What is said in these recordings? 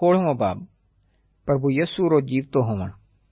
16 बाब प्रभु यस्सू रो जीवतो होवण।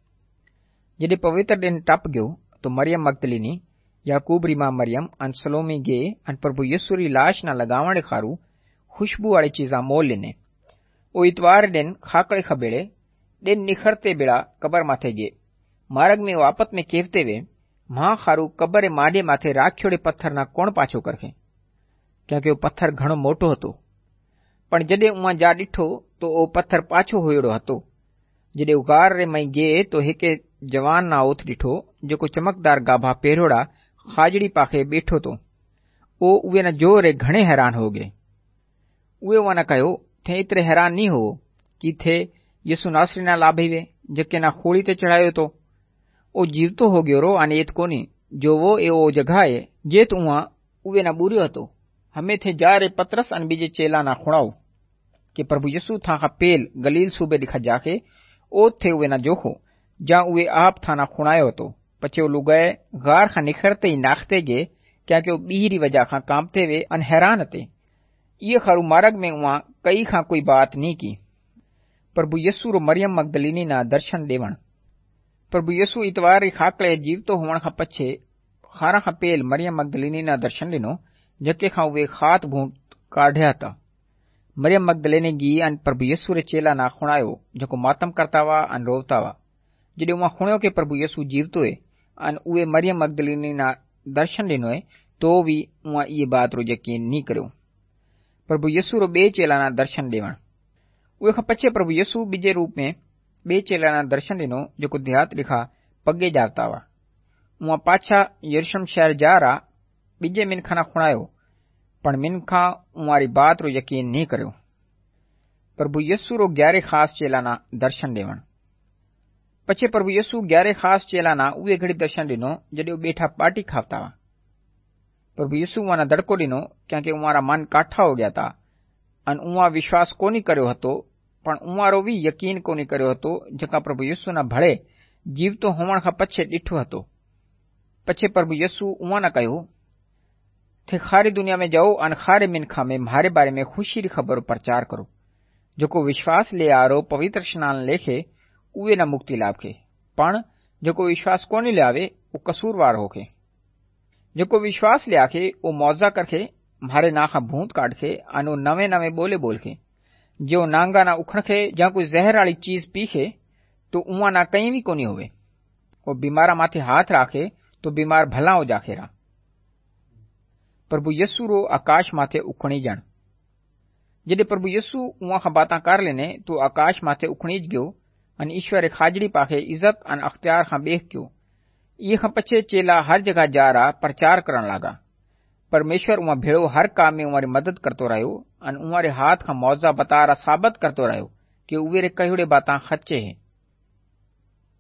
जॾहिं पवित्र ॾींहुं टप गयो तो मरियम मगदलिनी, याकूब री मां मरियम अन सलोमी गे अन प्रभु यस्सू री लाश न लगावण खारू खुशबू वाली चीजा मोल लिने। ओ इतवार दिन खाकड़े खबेड़े दिन निखरते बेड़ा कबर माथे गे। मार्ग में वापत में केवते वे मां खारू कबर माडे माथे राख्योड़े पत्थर ना कोण पाछो करखे, क्योंकि वो पत्थर घणो मोटो हतो। पण जडे उमा जा डिठो तो ओ पत्थर पाछो होयड़ो हतो। जडे उगार रे मई गे तो हिके जवान ना ओथ डिठो जेको चमकदार गाभा पेरोड़ा खाजड़ी पाखे बैठो तो। ओ उवे न जोरे घणे हैरान हो गए। उवे वना कहो, थे इतरे हैरान नहीं हो कि थे यसु नासरी ना लाभे वे जके ना खोली ते चढ़ायो तो। ओ जीवतो हो गयो रो अने एत कोनी जो वो ए ओ जगह है जेत उहा उवे ना बुरियो हतो। हमें थे जा रे पतरस अन बीजे चेला ना खुणाओ कि प्रभु यस्सू था का पेल गलील सूबे दिखा जाके ओत थे उवे ना जोखो जा उवे आप था ना खुणायो हतो। पछे लुगाए गार खा निखरते ही नाखते गे क्योंकि बीहरी वजह खा कांपते वे अन हैरान थे। ये खारू मार्ग में उहा कई खा कोई बात नहीं की। प्रभु यस्सू रो मरियम मगदलिनी ना दर्शन देवण। प्रभु यस्सू इतवार री खाकले जीवतो होवण खा पछे खारा खा पेल मरियम मगदलिनी ना दर्शन दिनो जके खा उवे खात भूत काढ़या था। मरियम मगदलिनी गी अन प्रभु यस्सू रे चेला ना खुणायो जको मातम करता वा अन रोवता वा। जडे उहा खुण्यो के प्रभु यस्सू जीवतो है अन उवे मरियम मगदलिनी ना दर्शन दिनो है तो भी उहा ये बात रो यकीन नहीं कर्यो। प्रभु यस्सू रो बे चेला ना दर्शन देवण। उहे खा पछे प्रभु यस्सू बीजे रूप में बे चेला ना दर्शन दिनो जेको देहात लिखा पगे जावता वा। उहा पाछा यरूशलेम शहर जा रहा बीजे मिनखा ना खुणायो, पण मिनखा उहारी बात रो यकीन नहीं कर्यो। प्रभु यस्सू रो 11 खास चेला ना दर्शन देवण। पछे प्रभु यस्सू 11 खास चेला ना उवे घड़ी दर्शन दिनो जडे बैठा पार्टी खावता वा। प्रभु यस्सू उहा दड़को दिनो क्योंकि उहारा मन काठा हो गया था अन उहा विश्वास कोनी कर्यो हतो, पण उहारो भी यकीन कोनी कर्यो हतो जका प्रभु यस्सू ना भळे जीवतो होवण खा पछे डिठो हतो। पछे प्रभु यस्सू उहा ना कहो, थे खारी दुनिया में जाओ अन खारे मिनखा में म्हारे बारे में खुशी री खबर प्रचार करो। जोको विश्वास ले आरो पवित्र स्नान लेखे उवे ना मुक्ति लाभके, पण जोको विश्वास कोनी ले आवे वो कसूरवार होके। जोको विश्वास ले आखे वो मौजा करके म्हारे ना खा भूत काढ़के अनु नवे नवे बोले बोलके। जो नांगा ना उखड़के जा कोई जहर वाली चीज पीखे तो उहा ना कहीं भी कोनी होवे। वो बीमारा माथे हाथ राखे तो बीमार भला हो जाखेरा। प्रभु यस्सू रो आकाश माथे उखणी जण। जडे प्रभु यस्सू उहा खा बातां कर लेने तो आकाश माथे उखणीज गयो अन ईश्वर खाजड़ी पाखे इज्जत अन अख्तियार खा बेख गयो। ये खा पछे चेला हर जगह जा रहा प्रचार करण लागा। परमेश्वर उहा भेड़ो हर काम में उहारी मदद करतो रह्यो अन उहारे हाथ खा मौजा बतारा साबित करतो रह्यो कि उवे रे कहियोड़े बातां सच्चे है।